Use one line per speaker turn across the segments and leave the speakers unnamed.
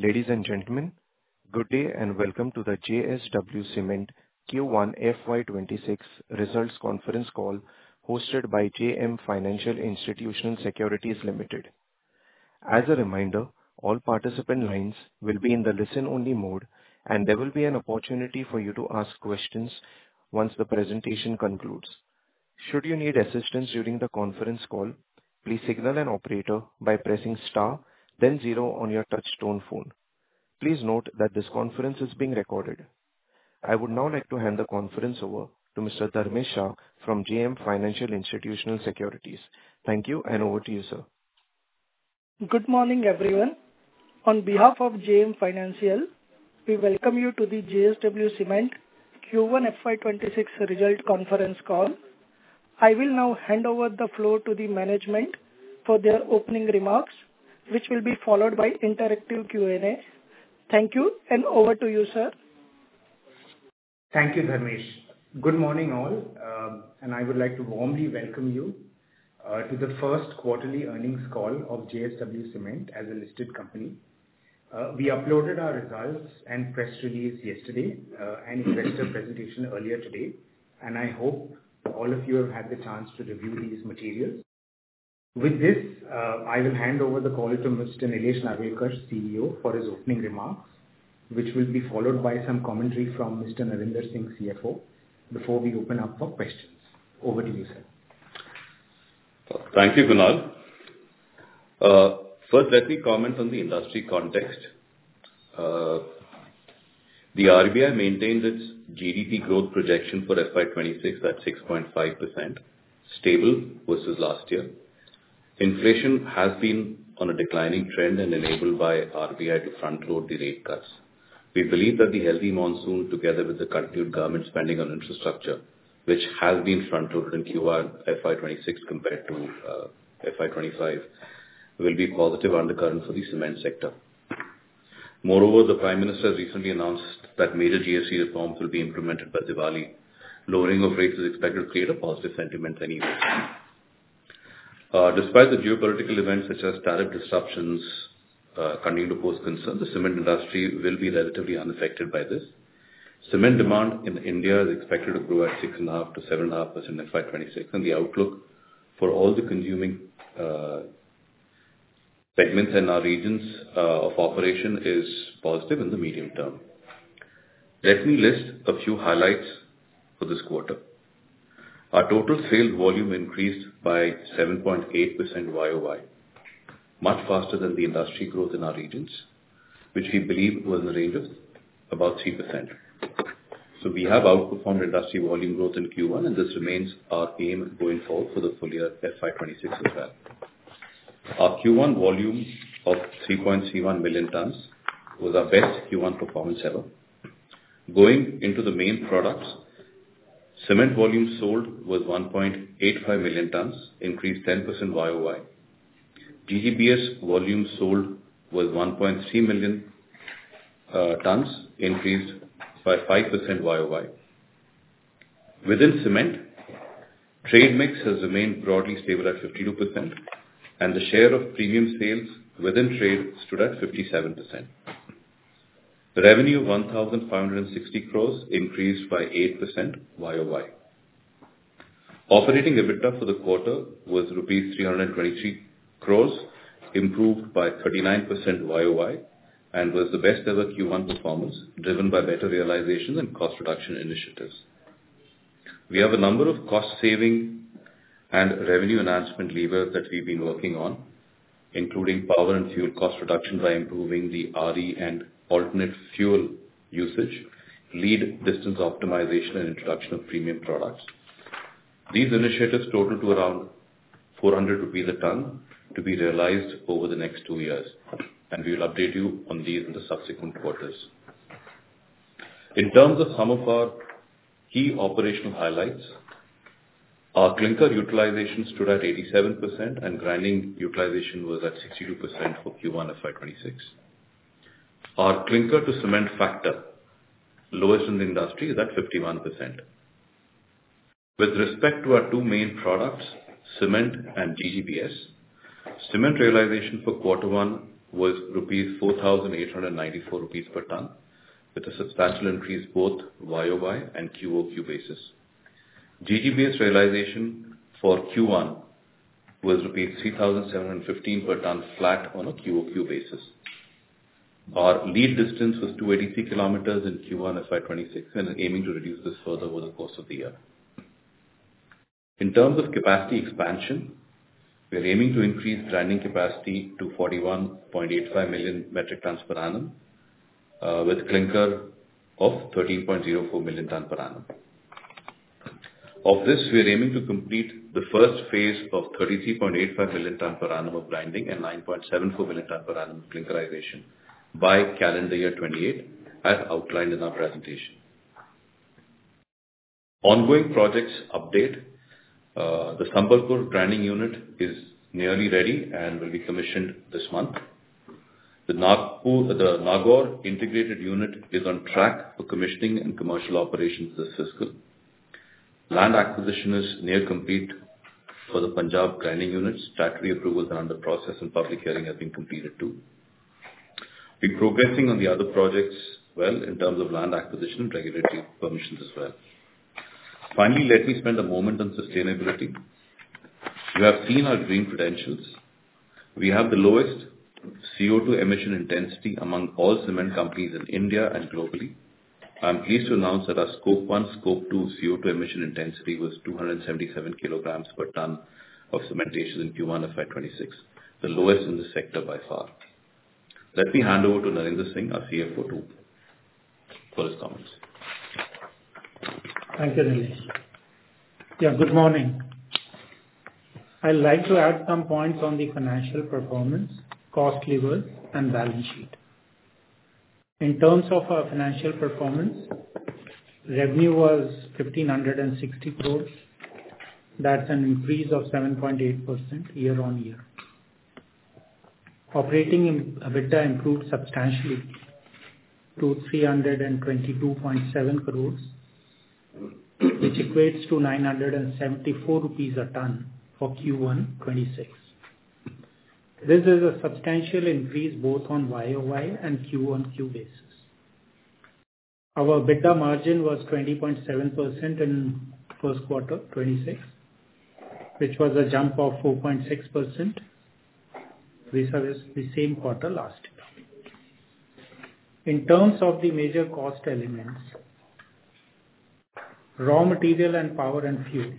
Ladies and gentlemen, good day and welcome to the JSW Cement Q1 FY26 results conference call hosted by JM Financial Institutional Securities Limited. As a reminder, all participant lines will be in the listen-only mode, and there will be an opportunity for you to ask questions once the presentation concludes. Should you need assistance during the conference call, please signal an operator by pressing star, then 0 on your touch-tone phone. Please note that this conference is being recorded. I would now like to hand the conference over to Mr. Dharmesh Shah from JM Financial Institutional Securities. Thank you, and over to you, sir.
Good morning, everyone. On behalf of JM Financial, we welcome you to the JSW Cement Q1 FY26 result conference call. I will now hand over the floor to the management for their opening remarks, which will be followed by interactive Q&A. Thank you, and over to you, sir.
Thank you, Dharmesh. Good morning, all, and I would like to warmly welcome you to the first quarterly earnings call of JSW Cement as a listed company. We uploaded our results and press release yesterday and investor presentation earlier today, and I hope all of you have had the chance to review these materials. With this, I will hand over the call to Mr. Nilesh Narwekar, CEO, for his opening remarks, which will be followed by some commentary from Mr. Narinder Singh, CFO, before we open up for questions. Over to you, sir.
Thank you, Kunal. First, let me comment on the industry context. The RBI maintained its GDP growth projection for FY26 at 6.5%, stable versus last year. Inflation has been on a declining trend and enabled by RBI to front-load the rate cuts. We believe that the healthy monsoon, together with the continued government spending on infrastructure, which has been front-loaded in Q1 FY26 compared to FY25, will be positive undercurrent for the cement sector. Moreover, the Prime Minister has recently announced that major GST reforms will be implemented by Diwali. Lowering of rates is expected to create a positive sentiment anyway. Despite the geopolitical events such as tariff disruptions continuing to pose concern, the cement industry will be relatively unaffected by this. Cement demand in India is expected to grow at 6.5% to 7.5% in FY26, and the outlook for all the consuming segments in our regions of operation is positive in the medium term. Let me list a few highlights for this quarter. Our total sales volume increased by 7.8% YOY, much faster than the industry growth in our regions, which we believe was in the range of about 3%. So we have outperformed industry volume growth in Q1, and this remains our aim going forward for the full year FY26 as well. Our Q1 volume of 3.31 million tons was our best Q1 performance ever. Going into the main products, cement volume sold was 1.85 million tons, increased 10% YOY. GGBS volume sold was 1.3 million tons, increased by 5% YOY. Within cement, trade mix has remained broadly stable at 52%, and the share of premium sales within trade stood at 57%. The revenue of 1,560 crores increased by 8% YOY. Operating EBITDA for the quarter was rupees 323 crores, improved by 39% YOY, and was the best ever Q1 performance, driven by better realization and cost reduction initiatives. We have a number of cost-saving and revenue enhancement levers that we've been working on, including power and fuel cost reduction by improving the RE and alternate fuel usage, lead distance optimization, and introduction of premium products. These initiatives total to around 400 rupees a ton to be realized over the next 2 years, and we will update you on these in the subsequent quarters. In terms of some of our key operational highlights, our clinker utilization stood at 87%, and grinding utilization was at 62% for Q1 FY26. Our clinker to cement factor, lowest in the industry, is at 51%. With respect to our two main products, cement and GGBS, cement realization for Q1 was rupees 4,894 rupees per ton, with a substantial increase both YOY and QOQ basis. GG-based realization for Q1 was rupees 3,715 per ton, flat on a QOQ basis. Our lead distance was 283 kilometers in Q1 FY26, and aiming to reduce this further over the course of the year. In terms of capacity expansion, we are aiming to increase grinding capacity to 41.85 million metric tons per annum, with clinker of 13.04 million tons per annum. Of this, we are aiming to complete the first phase of 33.85 million tons per annum of grinding and 9.74 million tons per annum of clinkerization by calendar year 28, as outlined in our presentation. Ongoing projects update. The Sambalpur grinding unit is nearly ready and will be commissioned this month. The Nagaur integrated unit is on track for commissioning and commercial operations this fiscal. Land acquisition is near complete for the Punjab grinding units. Statutory approvals are under process and public hearing has been completed too. We're progressing on the other projects well in terms of land acquisition and regulatory permissions as well. Finally, let me spend a moment on sustainability. You have seen our green credentials. We have the lowest CO2 emission intensity among all cement companies in India and globally. I'm pleased to announce that our Scope 1, Scope 2 CO2 emission intensity was 277 kilograms per ton of cementation in Q1 FY26, the lowest in the sector by far. Let me hand over to Narinder Singh, our CFO, too, for his comments.
Thank you, Nilesh. Yeah, good morning. I'd like to add some points on the financial performance, cost levers, and balance sheet. In terms of our financial performance, revenue was 1,560 crores. That's an increase of 7.8% year on year. Operating EBITDA improved substantially to 322.7 crores, which equates to 974 rupees a ton for Q1 26. This is a substantial increase both on YOY and Q-on-Q basis. Our EBITDA margin was 20.7% in first quarter 26, which was a jump of 4.6% vis-a-vis the same quarter last year. In terms of the major cost elements, raw material and power and fuel.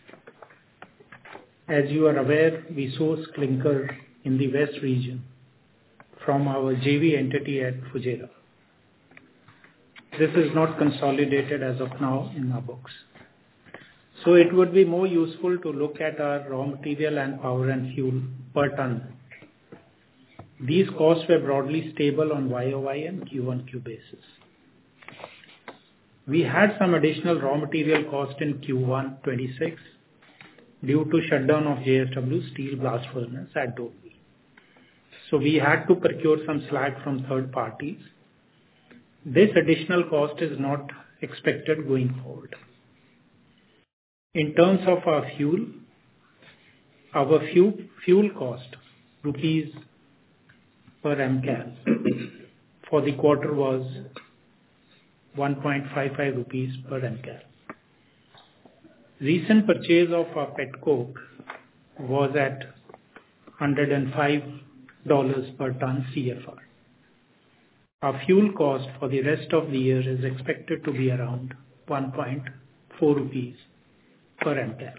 As you are aware, we source clinker in the west region from our JV entity at Fujairah. This is not consolidated as of now in our books. So it would be more useful to look at our raw material and power and fuel per ton. These costs were broadly stable on YOY and Q-on-Q basis. We had some additional raw material cost in Q1 26 due to shutdown of JSW Steel Blast Furnace at Dolvi. So we had to procure some slag from third parties. This additional cost is not expected going forward. In terms of our fuel cost, rupees per Mcal for the quarter was 1.55 rupees per Mcal. Recent purchase of our petcoke was at $105 per ton CFR. Our fuel cost for the rest of the year is expected to be around 1.4 rupees per Mcal.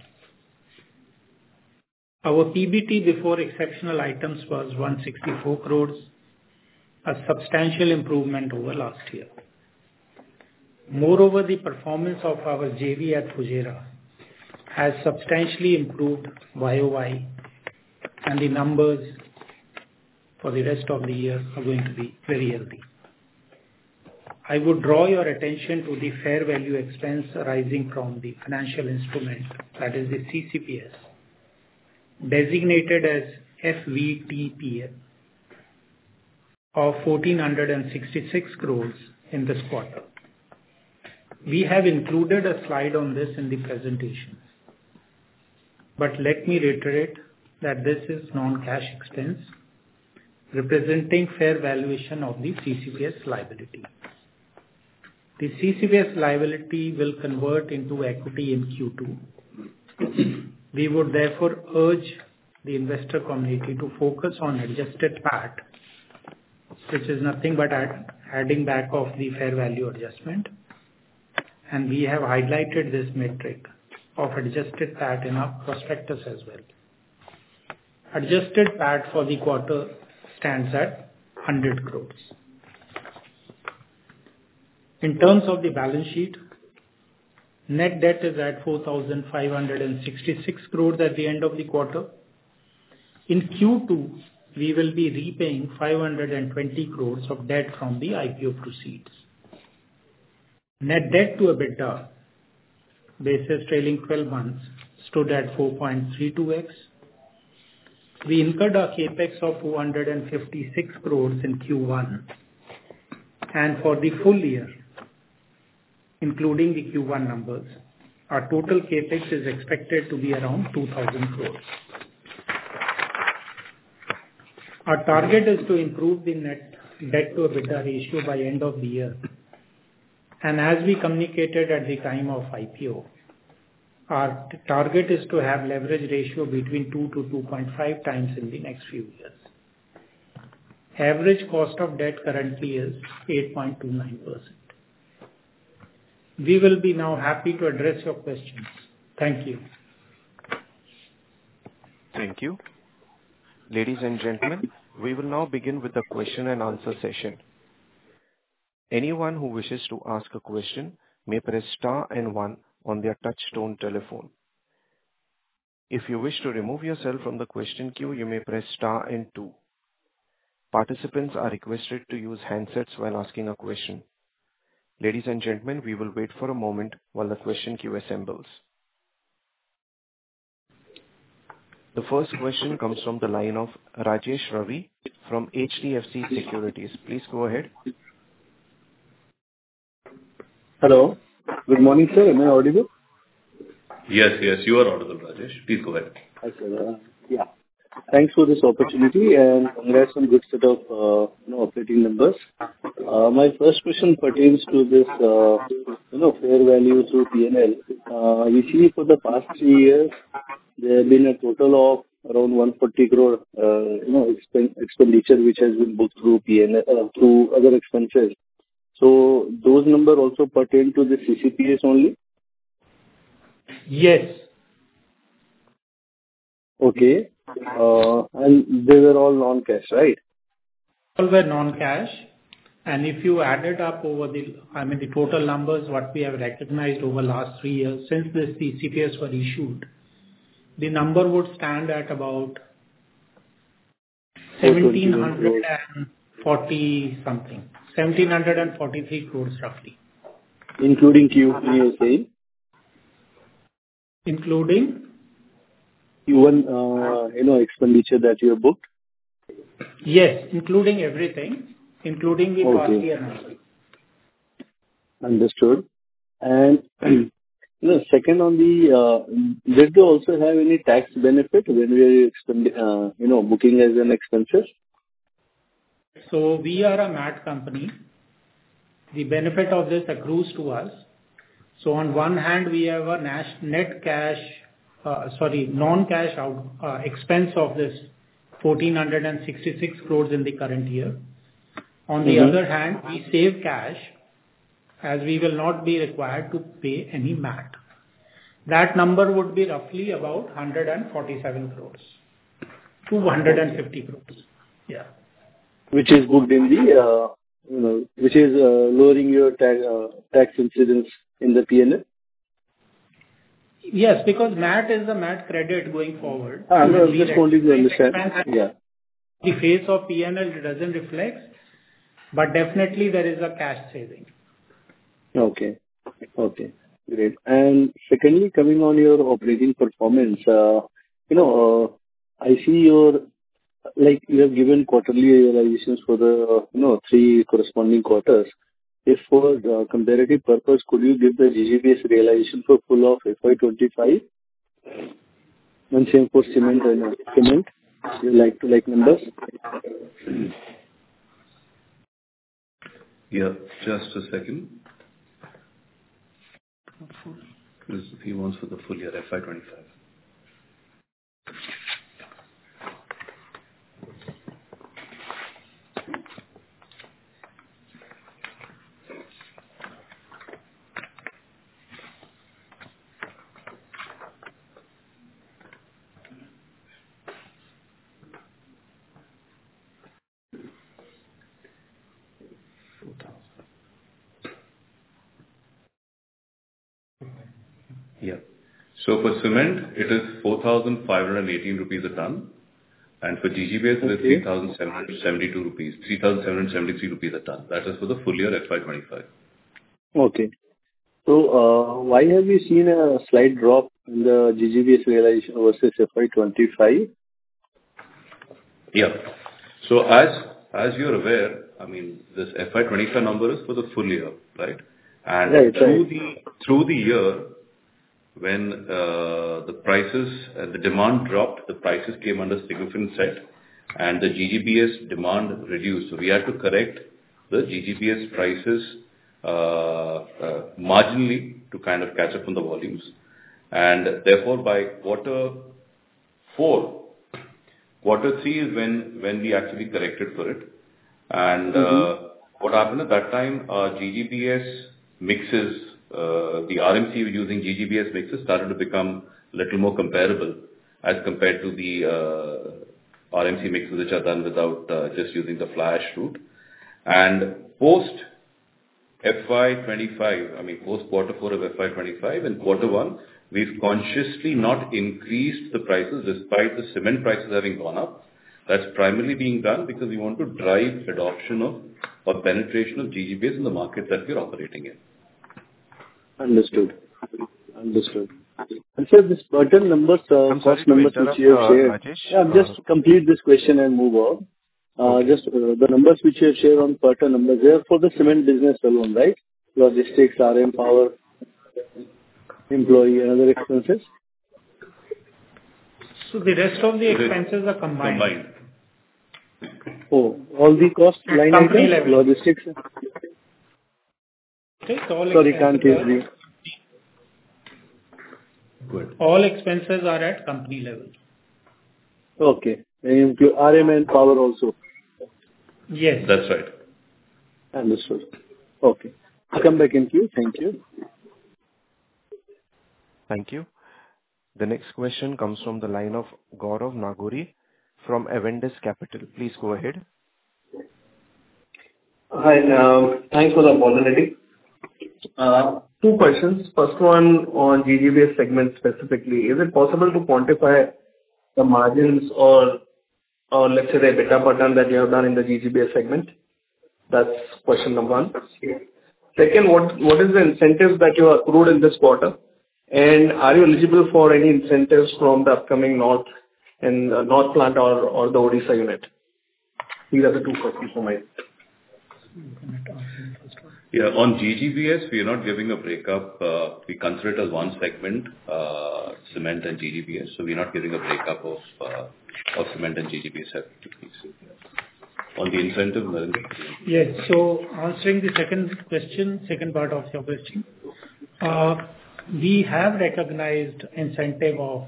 Our PBT before exceptional items was 164 crores, a substantial improvement over last year. Moreover, the performance of our JV at Fujairah has substantially improved YOY, and the numbers for the rest of the year are going to be very healthy. I would draw your attention to the fair value expense arising from the financial instrument, that is the CCPS, designated as FVTPL, of 1,466 crores in this quarter. We have included a slide on this in the presentation. But let me reiterate that this is non-cash expense representing fair valuation of the CCPS liability. The CCPS liability will convert into equity in Q2. We would therefore urge the investor community to focus on adjusted PAT, which is nothing but adding back of the fair value adjustment. And we have highlighted this metric of adjusted PAT in our prospectus as well. Adjusted PAT for the quarter stands at 100 crores. In terms of the balance sheet, net debt is at 4,566 crores at the end of the quarter. In Q2, we will be repaying 520 crores of debt from the IPO proceeds. Net debt to EBITDA, basis trailing 12 months, stood at 4.32x. We incurred a capex of 456 crores in Q1. And for the full year, including the Q1 numbers, our total capex is expected to be around 2,000 crores. Our target is to improve the net debt to EBITDA ratio by end of the year. And as we communicated at the time of IPO, our target is to have leverage ratio between 2 to 2.5 times in the next few years. Average cost of debt currently is 8.29%. We will be now happy to address your questions. Thank you.
Thank you. Ladies and gentlemen, we will now begin with the question and answer session. Anyone who wishes to ask a question may press star and 1 on their touch-tone telephone. If you wish to remove yourself from the question queue, you may press star and 2. Participants are requested to use handsets while asking a question. Ladies and gentlemen, we will wait for a moment while the question queue assembles. The first question comes from the line of Rajesh Ravi from HDFC Securities. Please go ahead.
Hello. Good morning, sir. Am I audible?
Yes, you are audible, Rajesh. Please go ahead.
Hi, sir. Yeah. Thanks for this opportunity and congrats on good set of operating numbers. My first question pertains to this fair value through P&L. We see for the past 3 years there have been a total of around 140 crore expenditure which has been booked through P&L through other expenses. So those numbers also pertain to the CCPS only?
Yes.
Okay. And they were all non-cash, right?
All were non-cash. And if you added up over the total numbers, what we have recognized over last 3 years since the CCPS were issued, the number would stand at about 1,740 something. 1,743 crores roughly.
Including Q1, you are saying?
Including?
Q1, expenditure that you have booked?
Yes, including everything, including the past year numbers.
Understood. And second on the, did they also have any tax benefit when we are booking as an expenses?
So we are a MAT company. The benefit of this accrues to us. So on one hand, we have a non-cash expense of this 1,466 crores in the current year. On the other hand, we save cash as we will not be required to pay any MAT. That number would be roughly about 147 crores to 150 crores. Yeah.
Which is booked in the, which is lowering your tax incidence in the P&L?
Yes, because MAT is a MAT credit going forward.
No, just wanted to understand. Yeah.
The face of P&L doesn't reflect, but definitely there is a cash saving.
Okay. Great. And secondly, coming on your operating performance, I see you have given quarterly realizations for the 3 corresponding quarters. If for the comparative purpose, could you give the GGBS realization for full of FY25? And same for cement and cement? your like-to-like numbers?
Yeah, just a second. Because he wants for the full year, FY25. Yeah. So for cement, it is 4,518 rupees a ton, and for GGBS, it is 3,772 rupees, 3,773 rupees a ton. That is for the full year FY25.
Okay. So, why have you seen a slight drop in the GGBS realization versus FY25?
Yeah. So as you're aware, I mean, this FY25 number is for the full year, right? And
Right.
through the year, when the prices and the demand dropped, the prices came under significant set, and the GGBS demand reduced. So we had to correct the GGBS prices marginally to kind of catch up on the volumes. And therefore, by quarter 3 is when we actually corrected for it. And what happened at that time, our GGBS mixes, the RMC using GGBS mixes started to become a little more comparable as compared to the RMC mixes which are done without just using the fly ash route. And post FY25, I mean post quarter 4 of FY25 and quarter 1, we've consciously not increased the prices despite the cement prices having gone up. That's primarily being done because we want to drive adoption of or penetration of GGBS in the market that we're operating in.
Understood. And sir, this certain numbers, cost numbers which you have shared. Just complete this question and move on. Just the numbers which you have shared on per ton numbers, they are for the cement business alone, right? Logistics, RM, power, employee, and other expenses.
So the rest of the expenses are combined.
Oh, all the cost line items, logistics. Sorry, can't hear you.
Good.
All expenses are at company level.
Okay. And RM and power also.
Yes.
That's right.
Understood. Okay. I'll come back in queue. Thank you.
Thank you. The next question comes from the line of Gaurav Nagori from Avendus Capital. Please go ahead.
Hi, thanks for the opportunity. 2 questions. First one on GGBS segment specifically. Is it possible to quantify the margins or let's say the EBITDA per ton that you have done in the GGBS segment? That's question number 1. Second, what is the incentives that you accrued in this quarter? And are you eligible for any incentives from the upcoming North plant or the Odisha unit? These are the 2 questions for me.
Yeah, on GGBS, we are not giving a breakup. We consider it as one segment, cement and GGBS. So we're not giving a breakup of cement and GGBS separately. On the incentive, Narendra?
Yes. So answering the second part of your question, we have recognized incentive of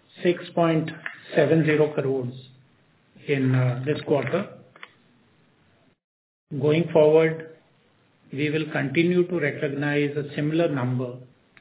6.70 crores in this quarter. Going forward, we will continue to recognize a similar number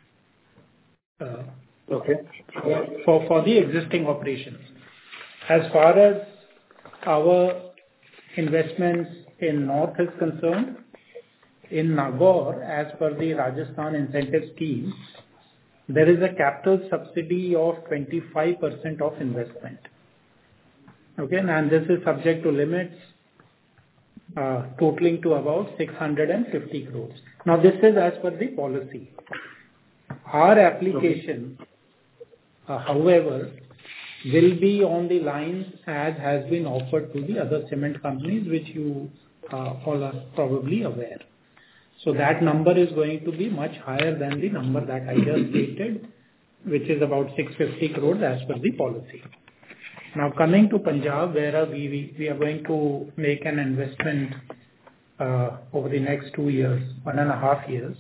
for the existing operations. As far as our investments in North is concerned, in Nagaur, as per the Rajasthan incentive scheme, there is a capital subsidy of 25% of investment. Okay, and this is subject to limits totaling to about 650 crores. Now, this is as per the policy. Our application, however, will be on the lines as has been offered to the other cement companies, which you all are probably aware. So that number is going to be much higher than the number that I just stated, which is about 650 crores as per the policy. Now coming to Punjab, where we are going to make an investment over the next 2 years, 1.5 years.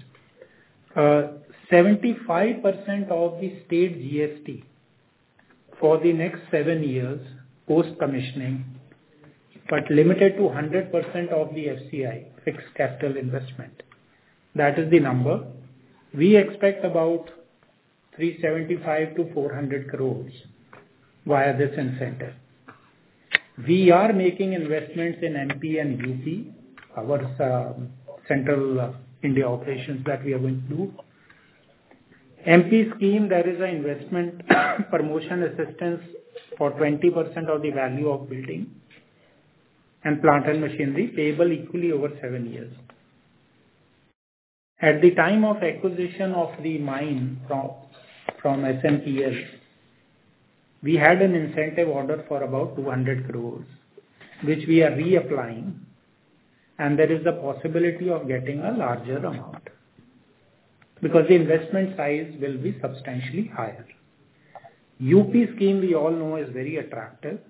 75% of the state GST for the next 7 years post-commissioning, but limited to 100% of the FCI, fixed capital investment. That is the number. We expect about 375 to 400 crores via this incentive. We are making investments in MP and UP, our central India operations that we are going to do. MP scheme, there is an investment promotion assistance for 20% of the value of building and plant and machinery payable equally over 7 years. At the time of acquisition of the mine from SMPL, we had an incentive order for about 200 crores, which we are reapplying, and there is a possibility of getting a larger amount because the investment size will be substantially higher. UP scheme, we all know, is very attractive.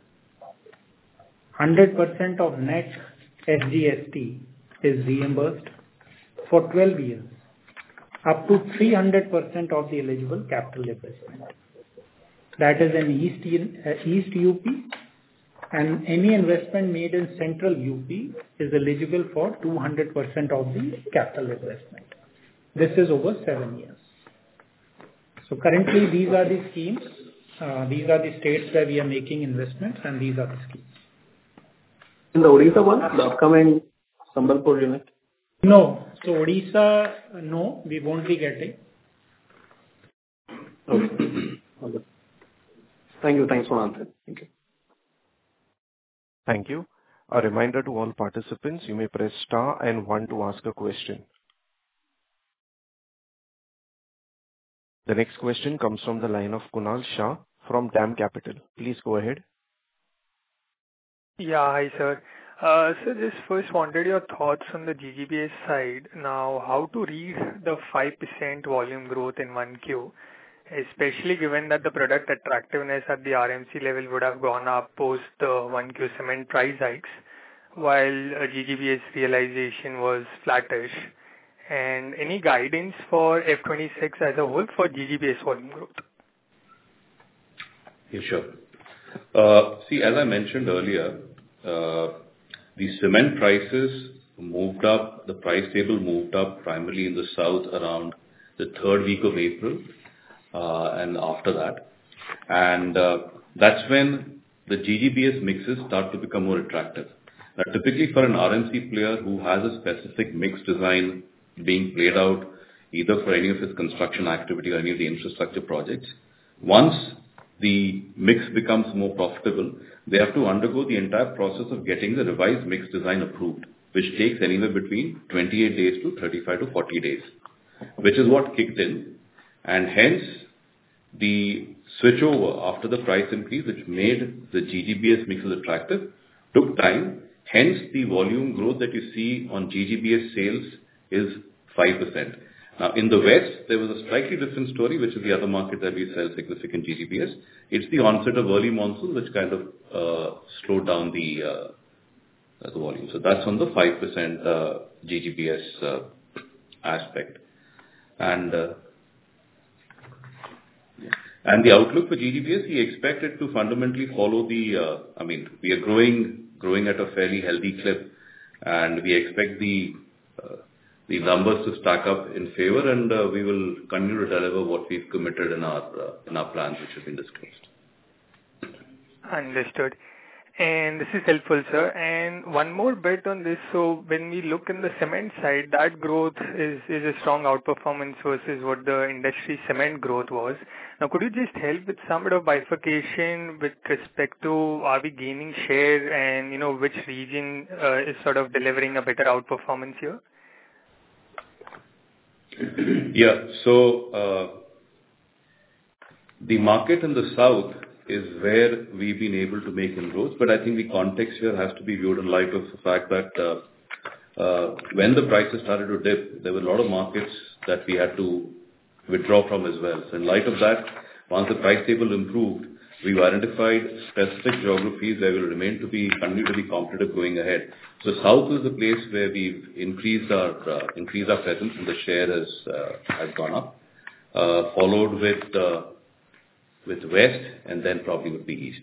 100% of net SGST is reimbursed for 12 years, up to 300% of the eligible capital investment. That is in East UP, and any investment made in Central UP is eligible for 200% of the capital investment. This is over 7 years. So currently these are the schemes, these are the states where we are making investments, and these are the schemes.
In the Odisha one, the upcoming Sambalpur unit?
No. So Odisha, no, we won't be getting.
Okay. Thank you. Thanks for answering. Thank you.
Thank you. A reminder to all participants, you may press star and 1 to ask a question. The next question comes from the line of Kunal Shah from DAM Capital. Please go ahead.
Yeah, hi sir. So just first wanted your thoughts on the GGBS side. Now, how to read the 5% volume growth in 1Q, especially given that the product attractiveness at the RMC level would have gone up post the 1Q cement price hikes, while GGBS realization was flattish. And any guidance for F26 as a whole for GGBS volume growth?
Yeah, sure. See, as I mentioned earlier, the cement prices moved up, the price table moved up primarily in the south around the third week of April and after that. And that's when the GGBS mixes start to become more attractive. Now, typically for an RMC player who has a specific mix design being played out either for any of his construction activity or any of the infrastructure projects, once the mix becomes more profitable, they have to undergo the entire process of getting the revised mix design approved, which takes anywhere between 28 days to 35 to 40 days, which is what kicked in. And hence, the switchover after the price increase, which made the GGBS mixes attractive, took time. Hence, the volume growth that you see on GGBS sales is 5%. Now, in the West, there was a slightly different story, which is the other market that we sell significant GGBS. It's the onset of early monsoon, which kind of slowed down the volume. So that's on the 5% GGBS aspect. And the outlook for GGBS, we expect it to fundamentally follow we are growing at a fairly healthy clip, and we expect the numbers to stack up in favor, and we will continue to deliver what we've committed in our plans, which have been disclosed.
Understood. And this is helpful, sir. And one more bit on this. So when we look in the cement side, that growth is a strong outperformance versus what the industry cement growth was. Now, could you just help with some bit of bifurcation with respect to are we gaining share and, which region is sort of delivering a better outperformance here?
Yeah. So the market in the south is where we've been able to make inroads, but I think the context here has to be viewed in light of the fact that when the prices started to dip, there were a lot of markets that we had to withdraw from as well. So in light of that, once the price table improved, we've identified specific geographies where we'll continue to be competitive going ahead. So South is the place where we've increased our presence, and the share has gone up, followed with West, and then probably would be East.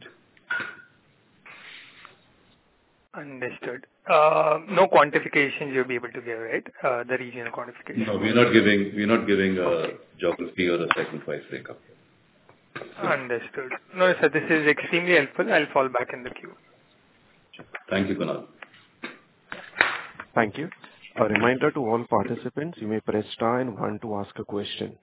Understood. No quantifications you'll be able to give, right? The regional quantification.
No, we're not giving a geography or a segment-wise breakup.
Understood. No, sir, this is extremely helpful. I'll fall back in the queue.
Thank you, Kunal.
Thank you. A reminder to all participants, you may press star and one to ask a question.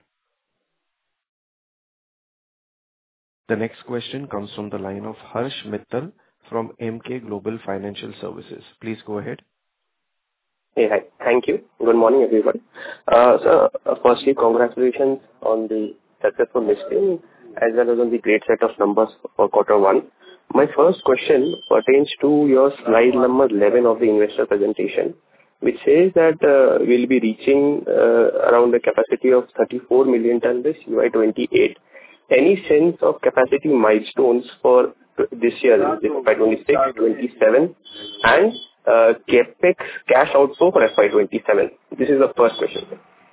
The next question comes from the line of Harsh Mittal from Emkay Global Financial Services. Please go ahead.
Hey, hi. Thank you. Good morning, everyone. So, firstly, congratulations on the successful listing as well as on the great set of numbers for quarter one. My first question pertains to your slide number 11 of the investor presentation, which says that we'll be reaching around a capacity of 34 million tons this CY 28. Any sense of capacity milestones for this year, FY 26, 27, and capex cash outflow for FY 27? This is the first question.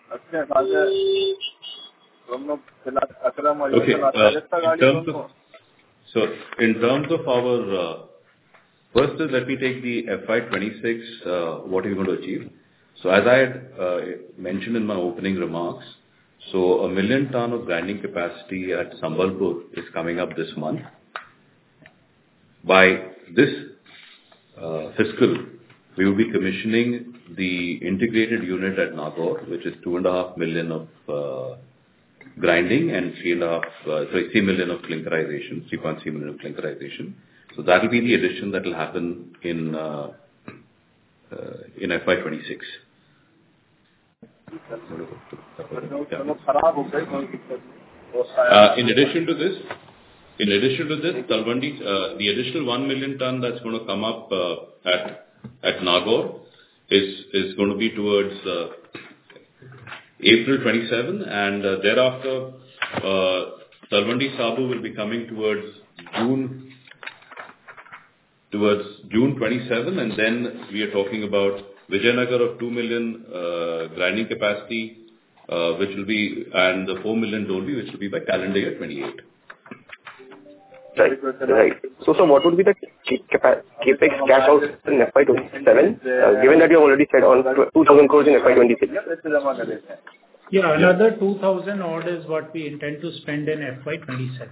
Okay. In terms of our first is let me take the FY 26, what are you going to achieve? So as I had mentioned in my opening remarks, so 1 million ton of grinding capacity at Sambalpur is coming up this month. By this fiscal, we will be commissioning the integrated unit at Nagaur, which is 2.5 million of grinding and 3 million of clinkerization, 3.3 million of clinkerization. So that will be the addition that will happen in FY 26. In addition to this, Talwandi, the additional 1 million ton that's going to come up at Nagaur is going to be towards April 27, and thereafter Talwandi Sabu will be coming towards June 27, and then we are talking about Vijayanagar of 2 million grinding capacity, which will be, and the 4 million Dolvi, which will be by calendar year 28.
Right. So what would be the capex cash out in FY 27, given that you have already said on 2,000 crores in FY 26?
Yeah, another 2,000 odd is what we intend to spend in FY 27.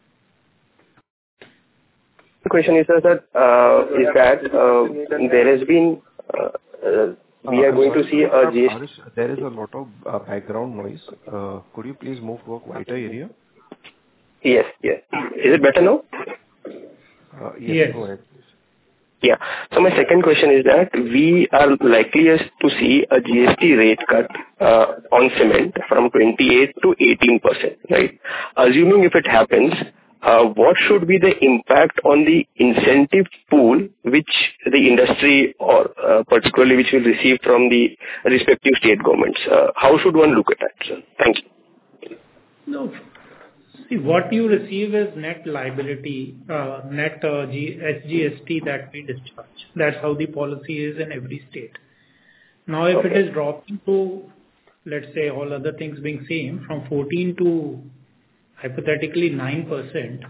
The question is, sir, that there has been, we are going to see a GST.
There is a lot of background noise. Could you please move to a quieter area?
Yes. Is it better now?
Yes. Go ahead, please.
Yeah. So my second question is that we are likely to see a GST rate cut on cement from 28 to 18%, right? Assuming if it happens, what should be the impact on the incentive pool which the industry or particularly which will receive from the respective state governments? How should one look at that, sir? Thank you.
No. See, what you receive is net liability, net SGST that we discharge. That's how the policy is in every state. Now, if it is dropping to, let's say, all other things being same, from 14 to hypothetically 9%,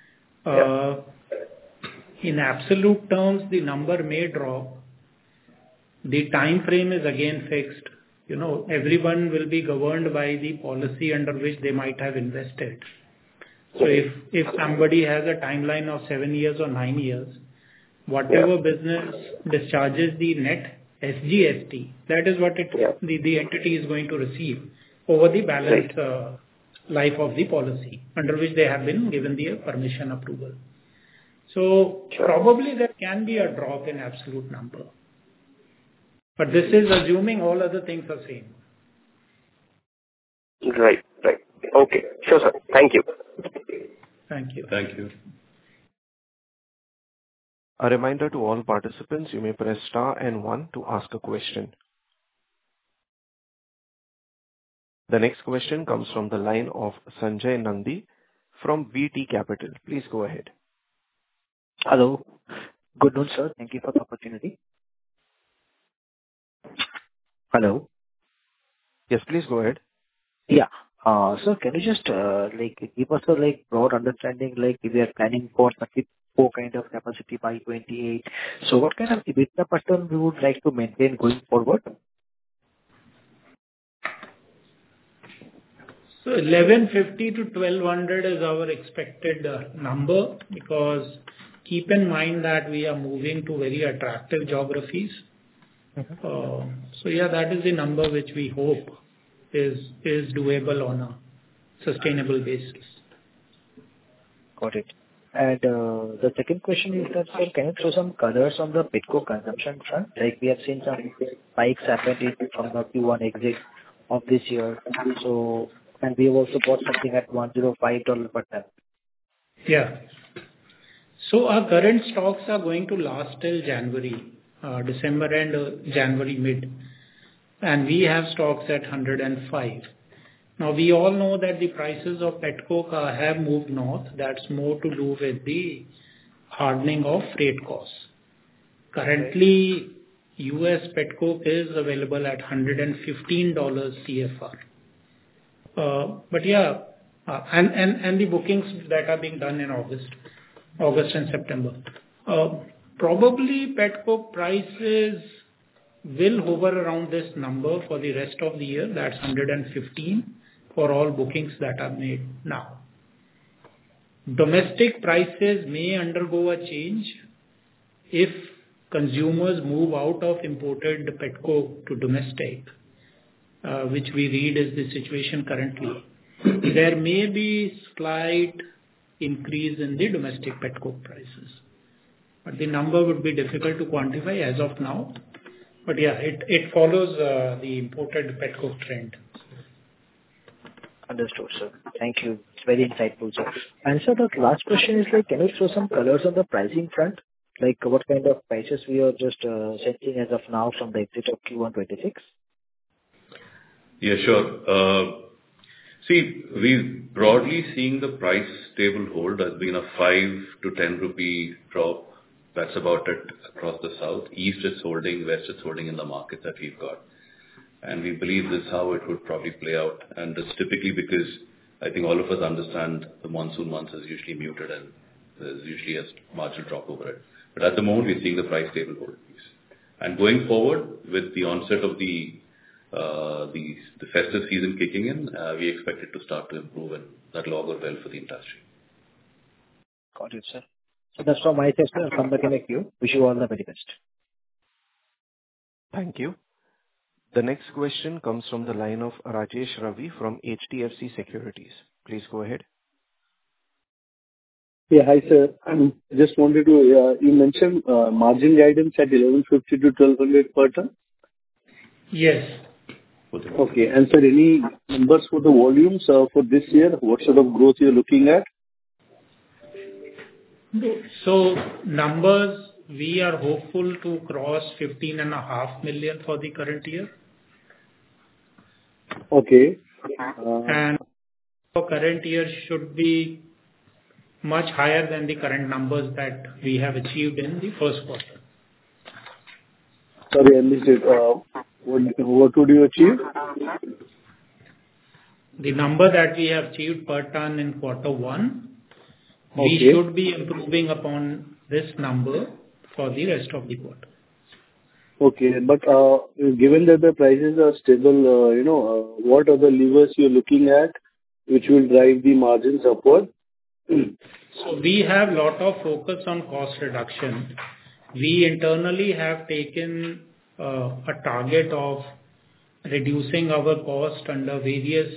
in absolute terms, the number may drop. The time frame is again fixed. You know, everyone will be governed by the policy under which they might have invested. So if somebody has a timeline of 7 years or 9 years, whatever business discharges the net SGST, that is what the entity is going to receive over the balance life of the policy under which they have been given the permission approval. So probably there can be a drop in absolute number. But this is assuming all other things are same.
Right. Okay. Sure, sir. Thank you.
Thank you.
Thank you.
A reminder to all participants, you may press star and one to ask a question. The next question comes from the line of Sanjay Nandi from VT Capital. Please go ahead.
Hello. Good noon, sir. Thank you for the opportunity. Hello.
Yes, please go ahead.
Yeah. Sir, can you just give us a broad understanding, if we are planning for 34 kind of capacity by 28, so what kind of EBITDA pattern we would like to maintain going forward?
So 1,150 to 1,200 is our expected number, because keep in mind that we are moving to very attractive geographies. So yeah, that is the number which we hope is doable on a sustainable basis.
Got it. And the second question is that, sir, can you throw some colors on the petcoke consumption front? Like we have seen some spikes happening from the Q1 exit of this year. So, and we have also bought something at $105 per ton.
Yeah. So our current stocks are going to last till January, December and January mid. And we have stocks at 105. Now we all know that the prices of petcoke have moved north. That's more to do with the hardening of freight costs. Currently, US petcoke is available at $115 CFR. But yeah, and the bookings that are being done in August and September. Probably petcoke prices will hover around this number for the rest of the year. That's 115 for all bookings that are made now. Domestic prices may undergo a change if consumers move out of imported petcoke to domestic, which we read is the situation currently. There may be slight increase in the domestic petcoke prices, but the number would be difficult to quantify as of now. But yeah, it follows the imported petcoke trend.
Understood, sir. Thank you. It's very insightful, sir. And sir, the last question is can you throw some colors on the pricing front? Like what kind of prices we are just sensing as of now from the exit of Q1 26?
Yeah, sure. See, we're broadly seeing the price stable hold. There's been a 5 to 10 rupee drop. That's about it across the south. East is holding, west is holding in the market that we've got. And we believe this is how it would probably play out. And it's typically because I think all of us understand the monsoon months is usually muted and there's usually a marginal drop over it. But at the moment, we're seeing the price stable hold. And going forward, with the onset of the festive season kicking in, we expect it to start to improve, and that will augur well for the industry.
Got it, sir. So that's from my side, sir. I'll come back in a queue. Wish you all the very best.
Thank you. The next question comes from the line of Rajesh Ravi from HDFC Securities. Please go ahead.
Yeah, hi, sir. I just wanted to, you mentioned margin guidance at 1150 to 1200 per ton?
Yes.
Okay. And sir, any numbers for the volumes for this year? What sort of growth you're looking at?
So numbers, we are hopeful to cross 15.5 million for the current year.
Okay.
And for current year should be much higher than the current numbers that we have achieved in the first quarter.
Sorry, I missed it. What would you achieve?
The number that we have achieved per ton in quarter one, we should be improving upon this number for the rest of the quarter.
Okay, but given that the prices are stable, what are the levers you're looking at which will drive the margins upward?
So we have a lot of focus on cost reduction. We internally have taken a target of reducing our cost under various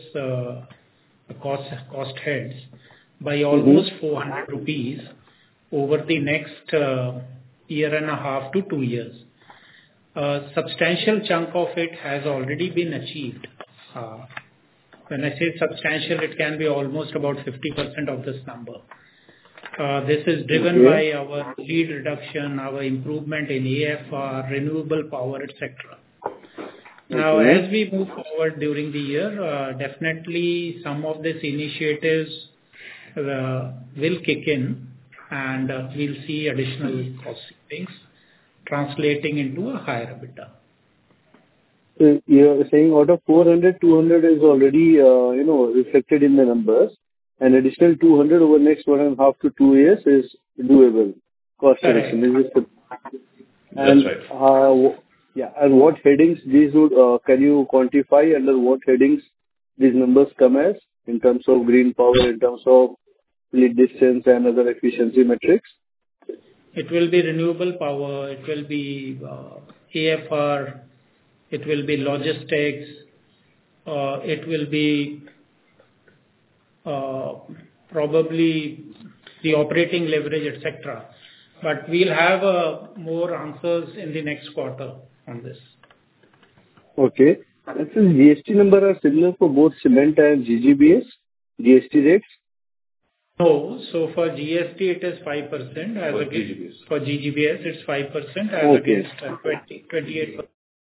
cost heads by almost 400 rupees over the next year and a half to 2 years. A substantial chunk of it has already been achieved. When I say substantial, it can be almost about 50% of this number. This is driven by our lead reduction, our improvement in AFR, renewable power, etc. Now, as we move forward during the year, definitely some of these initiatives will kick in, and we'll see additional cost savings translating into a higher EBITDA.
So you're saying out of 400, 200 is already, reflected in the numbers, and additional 200 over next 1.5 to 2 years is doable. Cost reduction. Is this
That's right.
And what headings these would, can you quantify under what headings these numbers come as in terms of green power, in terms of lead distance and other efficiency metrics?
It will be renewable power, it will be AFR, it will be logistics, it will be probably the operating leverage, etc. But we'll have more answers in the next quarter on this.
Okay. And since GST number are similar for both cement and GGBS, GST rates?
No, so for GST it is 5% as against GGBS. For GGBS it's 5% as against 28%.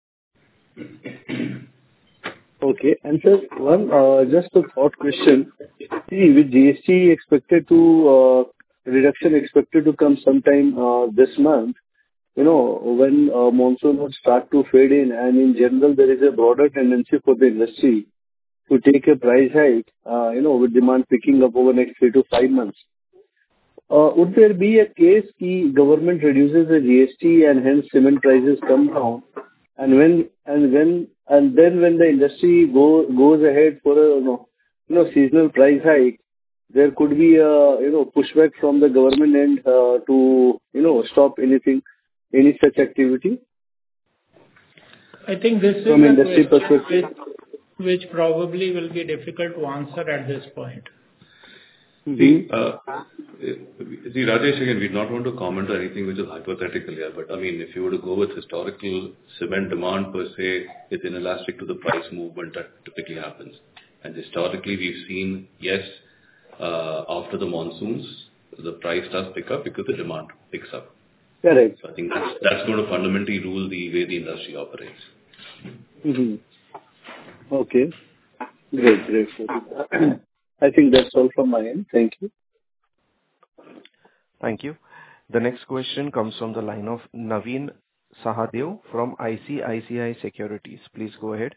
Okay. And sir, one just a thought question. See, with GST expected to reduction expected to come sometime this month, when monsoon would start to fade in, and in general there is a broader tendency for the industry to take a price hike, with demand picking up over the next 3 to 5 months. Would there be a case the government reduces the GST and hence cement prices come down, and then when the industry goes ahead for a seasonal price hike, there could be a pushback from the government end to stop any such activity?
I think this is
from
a
industry
question
perspective,
which probably will be difficult to answer at this point.
See, Rajesh, again, we not want to comment on anything which is hypothetical here, but I mean, if you were to go with historical cement demand per se, it's inelastic to the price movement that typically happens. And historically, we've seen, yes, after the monsoons, the price does pick up because the demand picks up.
Correct.
So I think that's going to fundamentally rule the way the industry operates.
Mm-hmm. Okay. Great. I think that's all from my end. Thank you.
Thank you. The next question comes from the line of Naveen Sahadev from ICICI Securities. Please go ahead.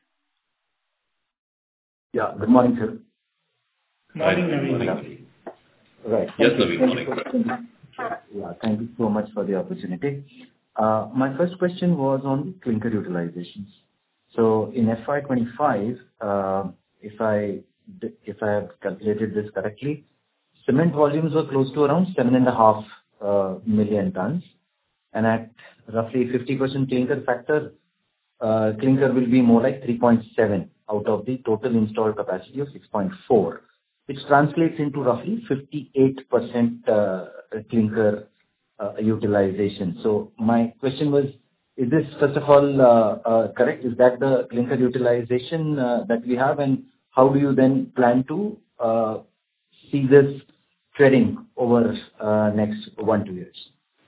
Yeah. Good morning, sir.
Morning, Naveen.
Right.
Yes, Naveen. Morning.
Yeah. Thank you so much for the opportunity. My first question was on clinker utilizations. So in FY25, if I have calculated this correctly, cement volumes were close to around 7.5 million tons, and at roughly 50% clinker factor, clinker will be more like 3.7 out of the total installed capacity of 6.4, which translates into roughly 58% clinker utilization. So my question was, is this first of all correct? Is that the clinker utilization that we have, and how do you then plan to see this trending over next 1-2 years?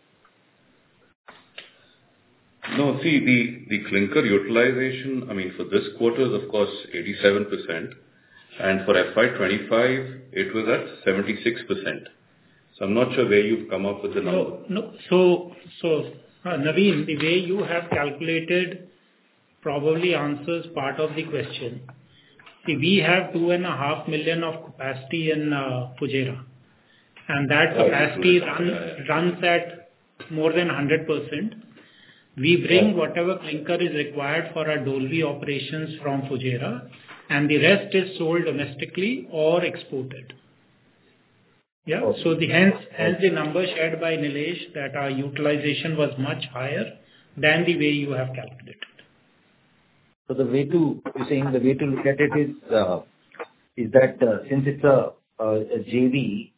No, see, the clinker utilization, I mean, for this quarter is, of course, 87%. And for FY25, it was at 76%. So I'm not sure where you've come up with the number.
No. So Naveen, the way you have calculated probably answers part of the question. See, we have 2.5 million of capacity in Fujairah, and that capacity runs at more than 100%. We bring whatever clinker is required for our Dolvi operations from Fujairah, and the rest is sold domestically or exported. Yeah. Okay. So hence the number shared by Nilesh that our utilization was much higher than the way you have calculated.
So you're saying the way to look at it is that since it's a JV,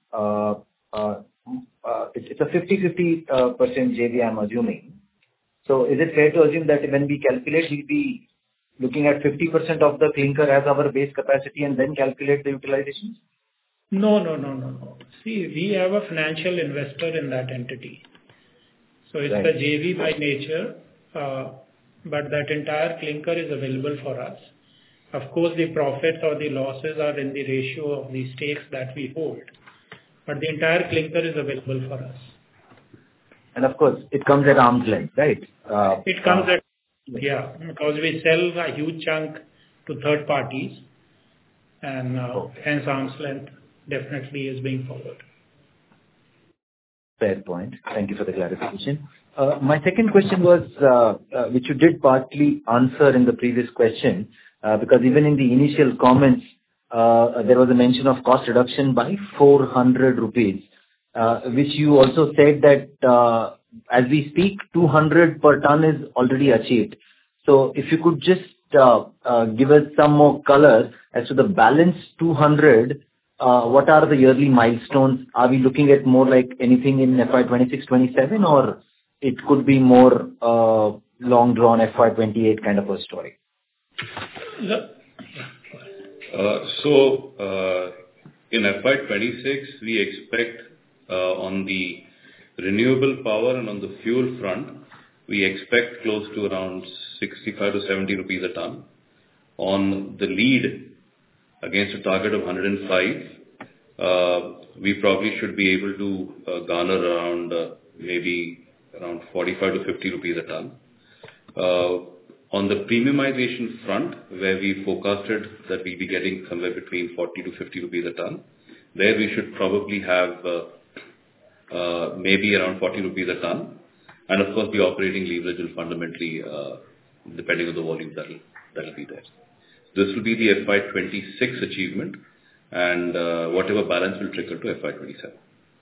it's a 50-50% JV, I'm assuming. So is it fair to assume that when we calculate, we'll be looking at 50% of the clinker as our base capacity and then calculate the utilizations?
No. See, we have a financial investor in that entity. So it's a JV by nature, but that entire clinker is available for us. Of course, the profits or the losses are in the ratio of the stakes that we hold. but the entire clinker is available for us.
And of course, it comes at arm's length, right?
It comes at, because we sell a huge chunk to third parties, and hence arm's length definitely is being followed.
Fair point. Thank you for the clarification. My second question was, which you did partly answer in the previous question, because even in the initial comments, there was a mention of cost reduction by 400 rupees, which you also said that as we speak, 200 per ton is already achieved. So if you could just give us some more color as to the balance 200, what are the yearly milestones? Are we looking at more like anything in FY 26-27, or it could be more long drawn FY 28 kind of a story?
In FY 26, we expect on the renewable power and on the fuel front, we expect close to around 65 to 70 rupees a ton. On the lead, against a target of 105, we probably should be able to garner around maybe around 45 to 50 rupees a ton. On the premiumization front, where we forecasted that we'll be getting somewhere between 40 to 50 rupees a ton, there we should probably have maybe around 40 rupees a ton. And of course, the operating leverage will fundamentally, depending on the volume that'll be there. This will be the FY 26 achievement, and whatever balance will trickle to FY 27.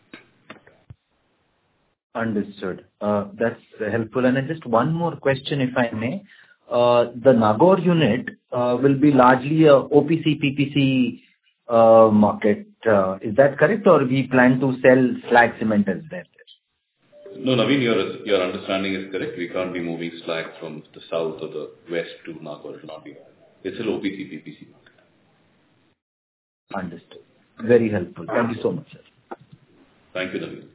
Understood. That's helpful. And just one more question, if I may. The Nagaur unit will be largely a OPC, PPC market. Is that correct, or we plan to sell slag cement as well?
No, Naveen, your understanding is correct. We can't be moving slag from the south or the west to Nagaur. It will not be. It's an OPC, PPC market.
Understood. Very helpful. Thank you so much, sir.
Thank you, Naveen.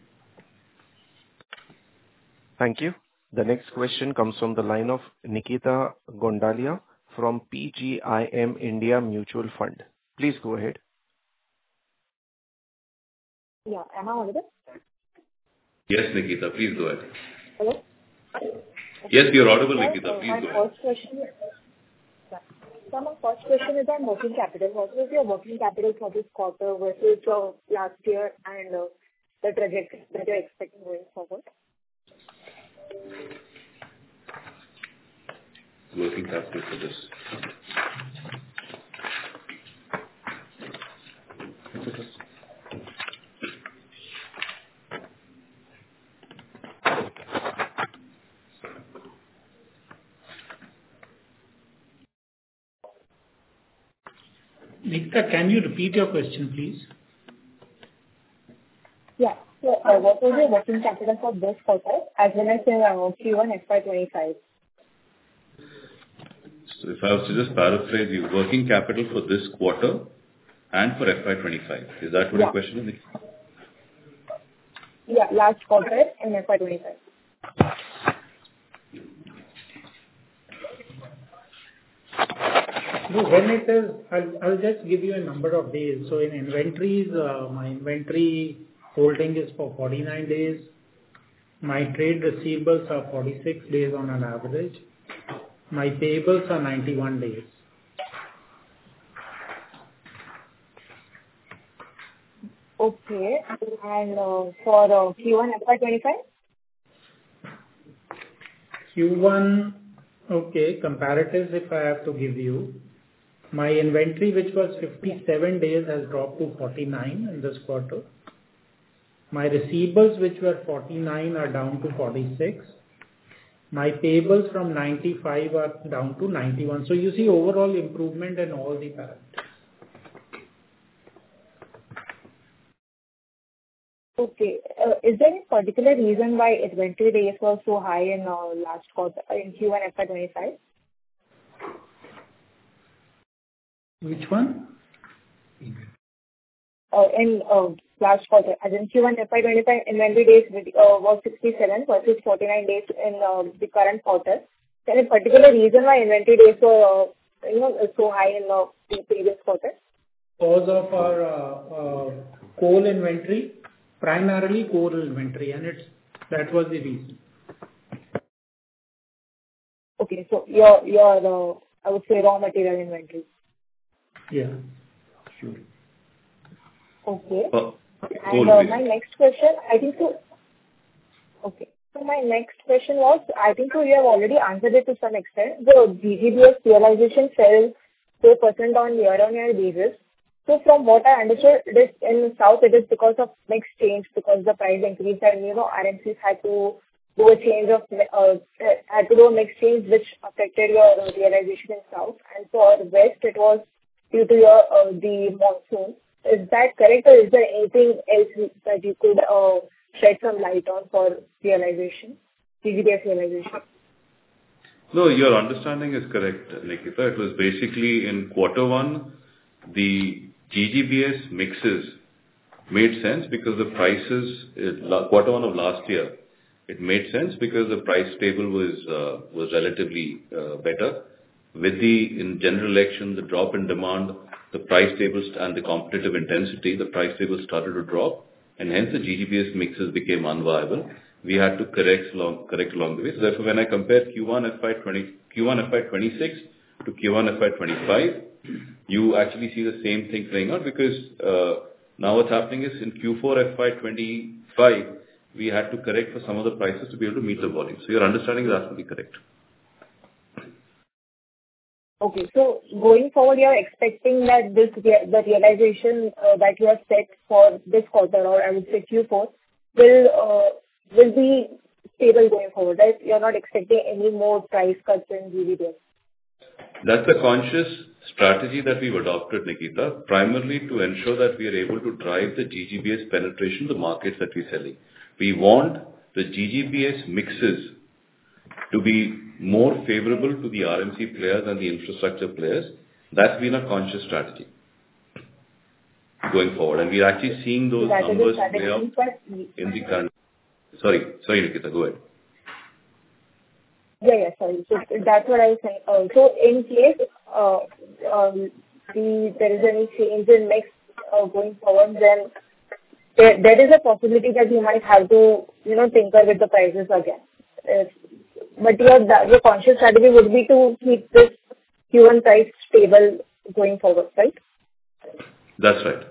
Thank you. The next question comes from the line of Nikita Gondalia from PGIM India Mutual Fund. Please go ahead.
Yeah, am I audible?
Yes, Nikita, please go ahead.
Hello?
Yes, you're audible, Nikita. Please go ahead.
So my first question is on working capital. What was your working capital for this quarter versus last year, and the trajectory that you're expecting going forward?
Working capital for this.
Nikita, can you repeat your question, please?
Yeah. So what was your working capital for this quarter as well as Q1 FY25?
So if I was to just paraphrase you, working capital for this quarter and for FY25. Is that what your question is?
Yeah, last quarter and FY25.
When it is, I'll just give you a number of days. So in inventories, my inventory holding is for 49 days. My trade receivables are 46 days on an average. My payables are 91 days.
Okay. And for Q1 FY25?
Q1, okay, comparatives if I have to give you. My inventory, which was 57 days, has dropped to 49 in this quarter. My receivables, which were 49, are down to 46. My payables from 95 are down to 91. So you see overall improvement in all the parameters.
Okay. Is there any particular reason why inventory days were so high in last quarter, in Q1 FY25?
Which one?
In last quarter, as in Q1 FY25, inventory days was 67 versus 49 days in the current quarter. Is there any particular reason why inventory days were so high in the previous quarter?
Because of our coal inventory, primarily coal inventory, and that was the reason.
Okay, so your I would say raw material inventory.
Yeah, sure.
Okay.
Coal
my next question, I think so. Okay. So my next question was, I think so you have already answered it to some extent. The GGBS realization fell 4% on year-on-year basis. So from what I understood, this in South it is because of mix change, because the price increase and RMCs had to do a change of had to do a mix change which affected your realization in South, and for West it was due to your the monsoon. Is that correct, or is there anything else that you could shed some light on for realization, GGBS realization?
No, your understanding is correct, Nikita. It was basically in quarter one, the GGBS mixes made sense because the prices, quarter one of last year, it made sense because the price table was relatively better. With the, in general election, the drop in demand, the price tables and the competitive intensity, the price table started to drop, and hence the GGBS mixes became unviable. We had to correct along the way. So therefore, when I compare Q1 FY26 to Q1 FY25, you actually see the same thing playing out, because now what's happening is in Q4 FY25, we had to correct for some of the prices to be able to meet the volume. So your understanding is absolutely correct.
Okay, so going forward, you are expecting that the realization that you have set for this quarter, or I would say Q4, will be stable going forward, right? You are not expecting any more price cuts in GGBS.
That's a conscious strategy that we've adopted, Nikita, primarily to ensure that we are able to drive the GGBS penetration to the markets that we're selling. We want the GGBS mixes to be more favorable to the RMC players and the infrastructure players. That's been a conscious strategy going forward. And we're actually seeing those numbers play out in the current... Sorry, Nikita, go ahead.
Yeah, sorry. So that's what I was saying. So in case there is any change in mix going forward, then there is a possibility that you might have to, tinker with the prices again. But your conscious strategy would be to keep this Q1 price stable going forward, right?
That's right.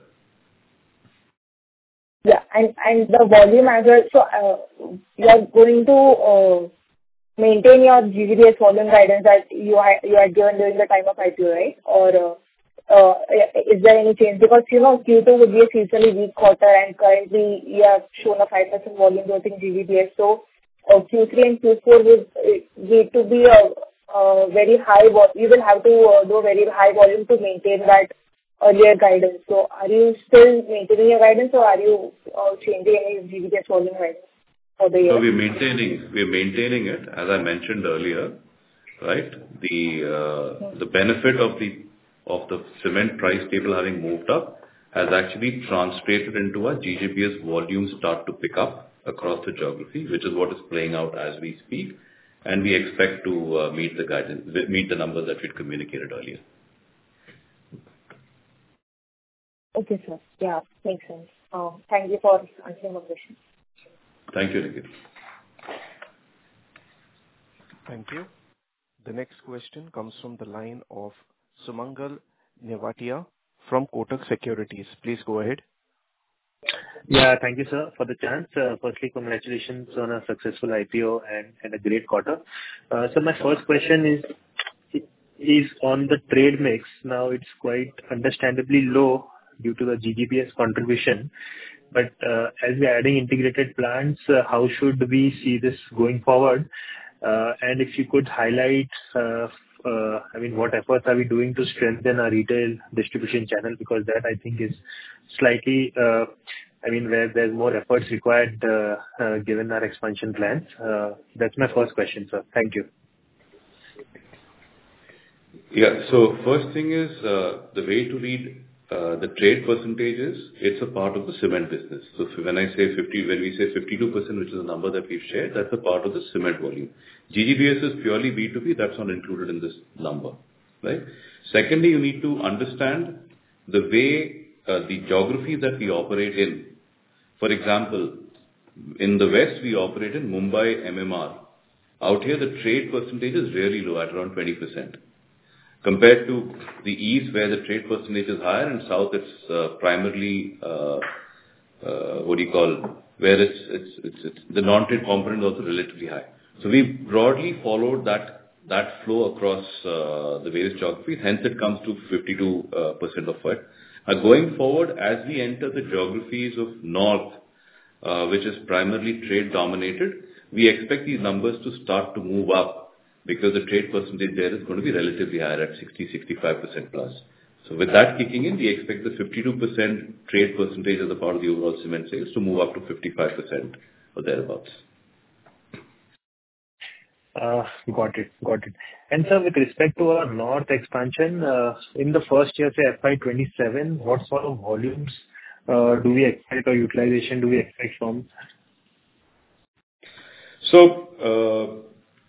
Yeah, and the volume as well. So you are going to maintain your GGBS volume guidance that you had given during the time of IPO, right? Or is there any change? Because Q2 would be a seasonally weak quarter, and currently you have shown a 5% volume growth in GGBS. So Q3 and Q4 would need to be a very high. You will have to do a very high volume to maintain that earlier guidance. So are you still maintaining your guidance, or are you changing any GGBS volume guidance for the year?
So we're maintaining it, as I mentioned earlier, right? The benefit of the cement price table having moved up has actually translated into our GGBS volumes start to pick up across the geography, which is what is playing out as we speak, and we expect to meet the numbers that we'd communicated earlier.
Okay, sir. Yeah, makes sense. Thank you for answering my question.
Thank you, Nikita.
Thank you. The next question comes from the line of Sumangal Nevatia from Kotak Securities. Please go ahead.
Yeah, thank you, sir, for the chance. Firstly, congratulations on a successful IPO and a great quarter. So my first question is on the trade mix. Now it's quite understandably low due to the GGBS contribution. But as we are adding integrated plants, how should we see this going forward? And if you could highlight, what efforts are we doing to strengthen our retail distribution channel? Because that, I think, is slightly, where there's more efforts required given our expansion plans. That's my first question, sir. Thank you.
Yeah. So first thing is, the way to read the trade percentages, it's a part of the cement business. So when we say 52%, which is the number that we've shared, that's a part of the cement volume. GGBS is purely B2B, that's not included in this number, right? Secondly, you need to understand the way the geographies that we operate in. For example, in the West, we operate in Mumbai MMR. Out here, the trade percentage is really low, at around 20%. Compared to the East, where the trade percentage is higher, and South, it's primarily, where it's the non-trade component is also relatively high. So we broadly followed that flow across the various geographies, hence it comes to 52% of it. Going forward, as we enter the geographies of North, which is primarily trade dominated, we expect these numbers to start to move up because the trade percentage there is going to be relatively higher at 60-65% plus. So with that kicking in, we expect the 52% trade percentage as a part of the overall cement sales to move up to 55% or thereabouts.
Got it. And sir, with respect to our North expansion, in the first year, say FY27, what sort of volumes do we expect or utilization do we expect from?
So,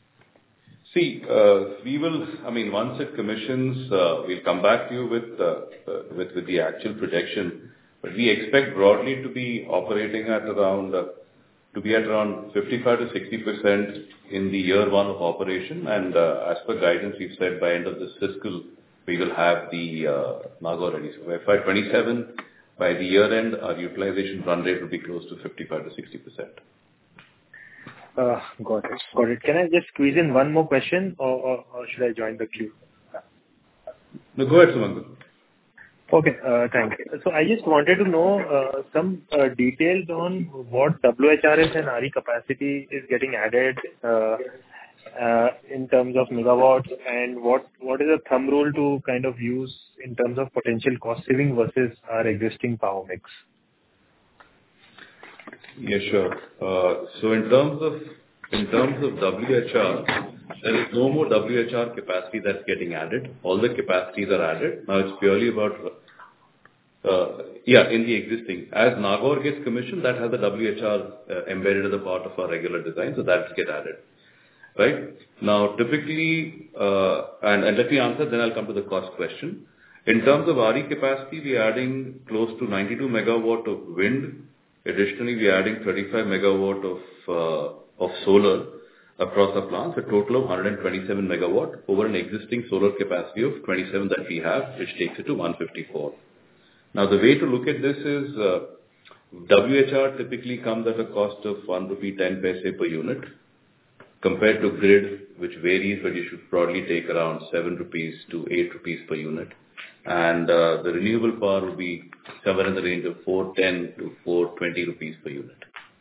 we will, once it commissions, we'll come back to you with the actual projection. But we expect broadly to be operating at around 55 to 60% in the year one of operation. And as per guidance, we've said by end of this fiscal, we will have the Nagaur ready. So by FY27, by the year end, our utilization run rate will be close to 55 to 60%.
Got it. Can I just squeeze in one more question, or should I join the queue?
No, go ahead, Sumangal.
Okay, thank you. So I just wanted to know some details on what WHRS and RE capacity is getting added in terms of megawatts, and what is a thumb rule to kind of use in terms of potential cost saving versus our existing power mix?
Yeah, sure. So in terms of WHR, there is no more WHR capacity that's getting added. All the capacities are added. Now it's purely about, in the existing. As Nagaur gets commissioned, that has the WHR embedded as a part of our regular design, so that's get added. Right? Now, typically, and let me answer, then I'll come to the cost question. In terms of RE capacity, we are adding close to 92 megawatt of wind. Additionally, we are adding 35 megawatt of solar across our plants, a total of 127 megawatt over an existing solar capacity of 27 that we have, which takes it to 154. Now, the way to look at this is WHR typically comes at a cost of 1 rupee 10 paise per unit, compared to grid, which varies, but you should probably take around 7 rupees to 8 rupees per unit. And the renewable power will be somewhere in the range of 410 to 420 rupees per unit.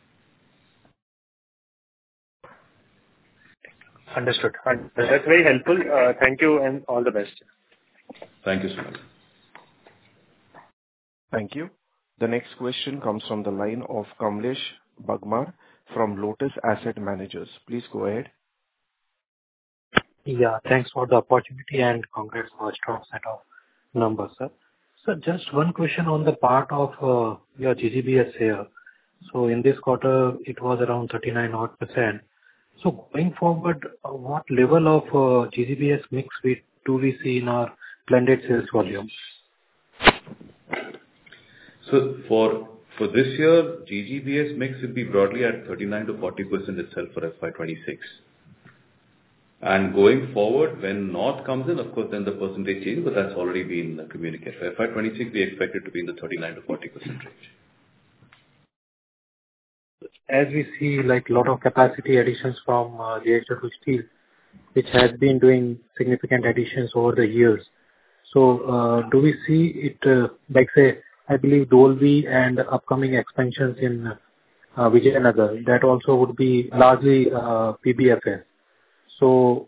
Understood. That's very helpful. Thank you and all the best.
Thank you so much.
Thank you. The next question comes from the line of Kamlesh Bagmar from Lotus Asset Managers. Please go ahead.
Yeah, thanks for the opportunity and congrats for a strong set of numbers, sir. So just one question on the part of your GGBS here. So in this quarter, it was around 39%. So going forward, what level of GGBS mix do we see in our blended sales volumes?
So for this year, GGBS mix will be broadly at 39 to 40% itself for FY26. And going forward, when North comes in, of course, then the percentage changes, but that's already been communicated. For FY26, we expect it to be in the 39 to 40% range.
As we see, like a lot of capacity additions from JSW Steel, which has been doing significant additions over the years. So do we see it, like say, I believe Dolvi and upcoming expansions in Vijayanagar, that also would be largely PBFS. So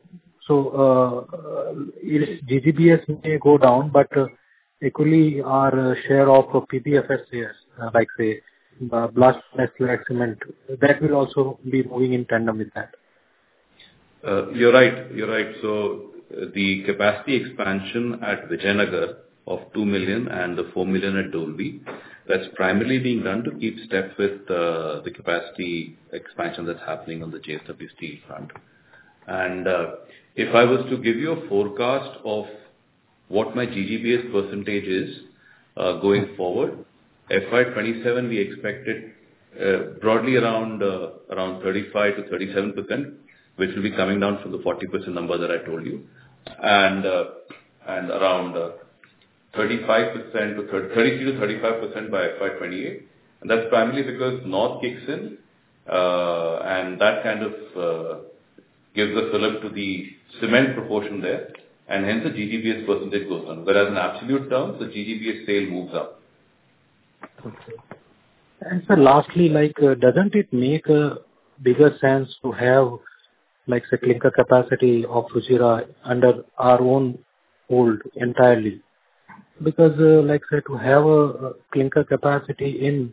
GGBS may go down, but equally our share of PBFS shares, like say blast furnace slag cement, that will also be moving in tandem with that.
You're right. So the capacity expansion at Vijayanagar of 2 million and the 4 million at Dolvi, that's primarily being done to keep step with the capacity expansion that's happening on the JSW Steel front. And if I was to give you a forecast of what my GGBS percentage is, going forward. FY 27 we expect it broadly around 35 to 37%, which will be coming down from the 40% number that I told you, and around 35% to 33 to 35% by FY 28, and that's primarily because North kicks in, and that kind of gives a fillip to the cement proportion there, and hence the GGBS percentage goes down. Whereas in absolute terms, the GGBS sale moves up.
Okay. And so lastly, doesn't it make a bigger sense to have, say, clinker capacity of Fujairah under our own hold entirely? Because, say, to have a clinker capacity in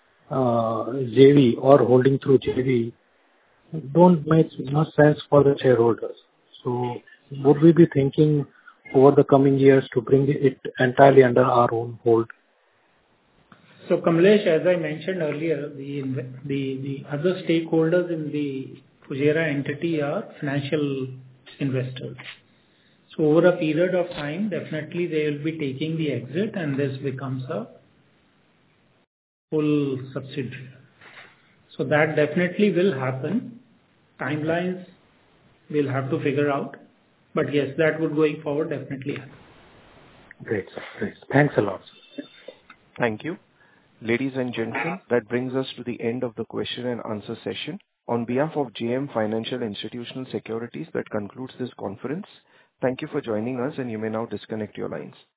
JV or holding through JV don't make much sense for the shareholders. So would we be thinking over the coming years to bring it entirely under our own hold?
So Kamlesh, as I mentioned earlier, the other stakeholders in the Fujairah entity are financial investors. So over a period of time, definitely they will be taking the exit, and this becomes a full subsidiary. So that definitely will happen. Timelines we'll have to figure out. But yes, that would going forward definitely happen.
Great, sir. Great. Thanks a lot.
Thank you. Ladies and gentlemen, that brings us to the end of the question and answer session. On behalf of JM Financial Institutional Securities, that concludes this conference. Thank you for joining us, and you may now disconnect your lines.